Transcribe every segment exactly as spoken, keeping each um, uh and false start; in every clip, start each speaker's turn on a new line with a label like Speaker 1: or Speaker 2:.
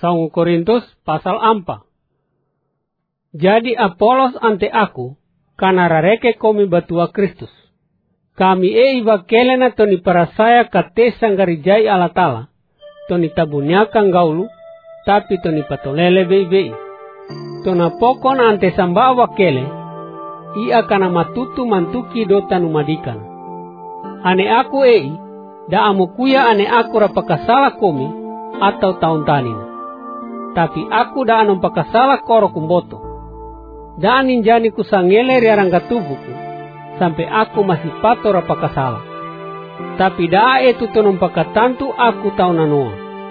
Speaker 1: satu Korintus pasal empat. Jadi Apolos ante aku, karena rareke komi batua Kristus. Kami e iba kelena toni parasaya kate sanggarijai ala tala, toni tabunyakan gaulu, tapi toni patolele bei-bei. Tona pokon ante sambawa kele, ia kana matutu mantuki dota numadikan. Ane aku ei, da amukuya ane aku rapakasala komi, atau tahun tanina. Tapi aku da anong pakasala koro kumboto. Da aninjani kusangele riarangga tubuku, sampai aku masih pato rapakasala. Tapi da itu tonong pakatantu aku tau nanoa.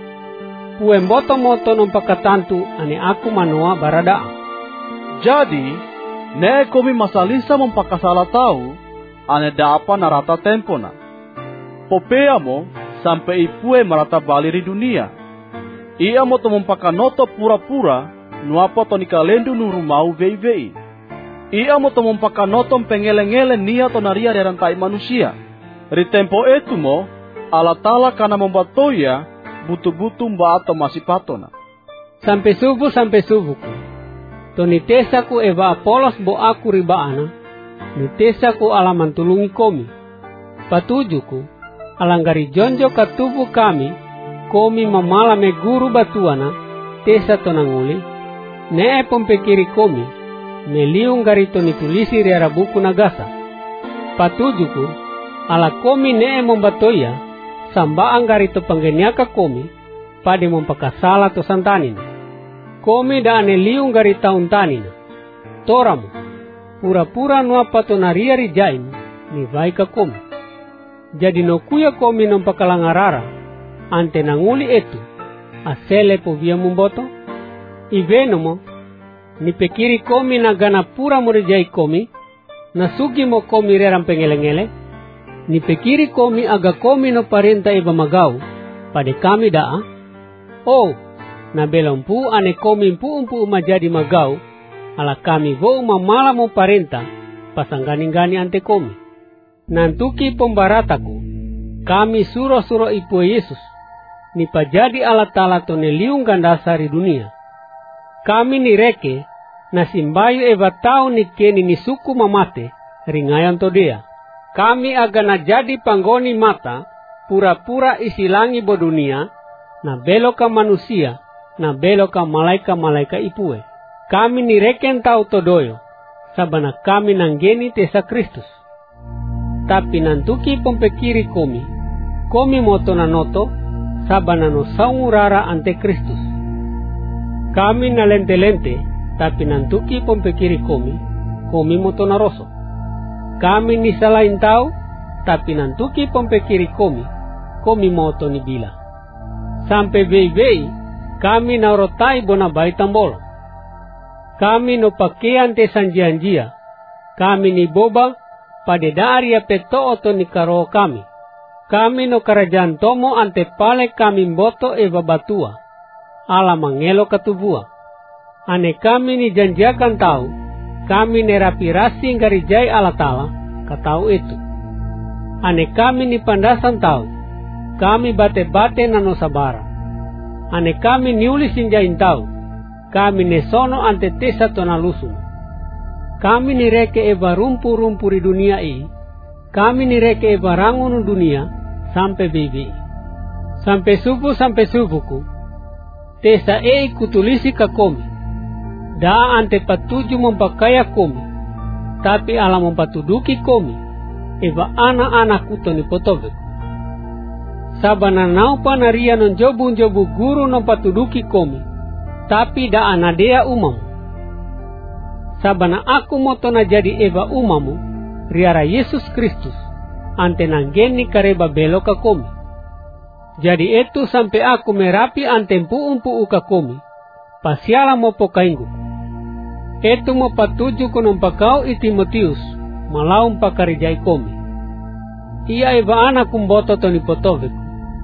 Speaker 1: Kue mboto moto nong pakatantu ane aku manoa baradaa.
Speaker 2: Jadi, ne komi masalisa mempakasala tau, ane da apa narata tempona. Popeamo sampai ipue marata bali di dunia. Ia mo to mempakanoto pura-pura, nuapa to nikalendu nurumau vei-vei. Ia mo to mempakanoto pengele-ngele nia to naria rantai manusia. Ri tempo itu mo, ala tala kana membatoya, butu-butu mba atau masih patona.
Speaker 1: Sampai subuh sampai subuhku. To nitesaku eva Apolos bo aku ribaana, nitesaku alaman tulungi komi. Patujuku, alanggari jonjo katubu kami, komi mamala me guru batuana, tesa tonanguli, ne pompekiri komi, meliung gari toni tulisi riara buku nagasa. Patujuku, ala komi ne mombatoya, samba anggari to panggeniaka komi, pade mompakasala to santanin. Komi da ane liung gari taun tanina. Toramu, pura-pura nuapa to naria rijain, ni baika komi. Jadi no kuya komi nompakalangarara, ante nanguli etu, asele po via mumboto. Ivenomo, ni pekiri komi na gana pura murijai komi, na sugi mo komi reram pengele-ngele, ni pekiri komi aga komi no parenta iba magau, pade kami daa. Oh, na belompu ane komi mpu-mpu majadi magau, ala kami vo mamala mo parenta, pasanggani-gani ante komi. Nantuki pembarataku, kami suro-suro ipu Yesus, ni pajadi ala tala to neliung gandasari dunia. Kami ni reke, na simbayu eva tau ni keni ni suku mamate, ringayan to dea. Kami aga na jadi panggoni mata, pura-pura isilangi bo dunia, na beloka manusia, na beloka malaika-malaika ipue. Kami ni reken tau to doyo, sabana kami nanggeni tesa Kristus. Tapi nantuki pompekiri komi, komi moto na noto, sabana no saungurara ante Kristus. Kami na lente-lente, tapi nantuki pompekiri komi, komi moto na roso. Kami ni salain tau, tapi nantuki pompekiri komi, komi moto ni bila. Sampai bei-bei, kami na rotai bona bai tambolo. Kami no pakean te sanjianjia, kami ni boba, pada daria peto oto ni karo kami. Kami no kerajaan tomo ante pale kami mboto eva batua. Ala mangelo katubua. Ane kami ni janjiakan tahu. Kami ni rapi rasi ngarijai ala tala. Katau itu. Ane kami ni pandasan tahu. Kami bate-bate nano sabara. Ane kami ni uli sinjain tahu. Kami ni sono ante tesa tona lusung. Kami ni reke eva rumpu-rumpu di dunia ini. Kami ni reke eva rangun dunia sampai bibi. Sampai subuh sampai subuhku. Tesa ei kutulisi ka komi. Da ante patuju mempakaya komi. Tapi ala mempatuduki komi. Eva anak-anak kutoni potobeku. Sabana naupa naria non jobu-jobu guru non patuduki komi. Tapi da anadea umamu. Sabana aku moto na jadi eva umamu, riara Yesus Kristus, ante nanggeni kareba beloka komi. Jadi itu sampai aku merapi ante mpu-mpu uka komi, pasiala mo pokainggu. Itu mo patuju ko nompakau i Timotius, malaum pakarijai komi. Ia eva anak kumboto to ni potoveku.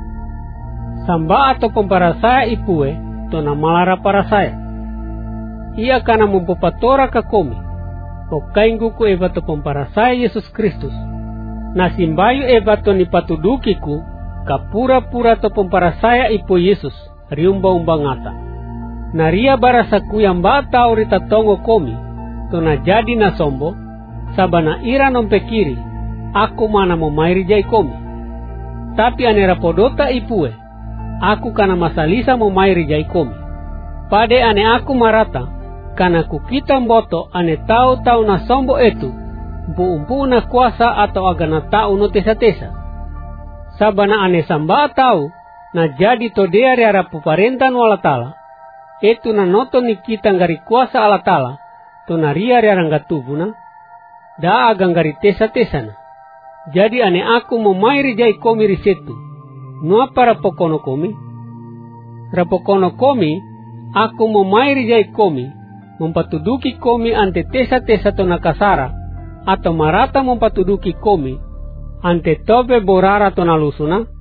Speaker 1: Samba atau pemparasaya ipue, to na malara para saya. Ia kana mempopatora ka komi, o kainggu ko eva to pemparasaya Yesus Kristus. Na simbayu eva to ni patudukiku, ka pura-pura to pemparasaya ipo Yesus, riumba-umba ngata. naria barasaku yang batau rita tongo komi, to na jadi na sombo, sabana ira nompekiri, aku mana mo mairi jai komi. Tapi ane rapodota ipue, aku kana masalisa mo mairi jai komi. Pade ane aku marata, kana kukita mboto ane tau-tau na sombo etu, mpu-mpu na kuasa atau agana tau no tesa-tesa. Sabana ane samba tau, na jadi todea riara puparentan walatala, etu na noto ni kita ngari kuasa alatala, to na ria riara ngatubuna, da agang ngari tesa-tesana. Jadi ane aku mo mairi jai komi risetu, nua para pokono komi. Rapokono komi, aku mo mairi jai komi, mempatuduki komi ante tesa-tesa to nakasara, atau marata mempatuduki komi, ante tobe borara to nalusuna,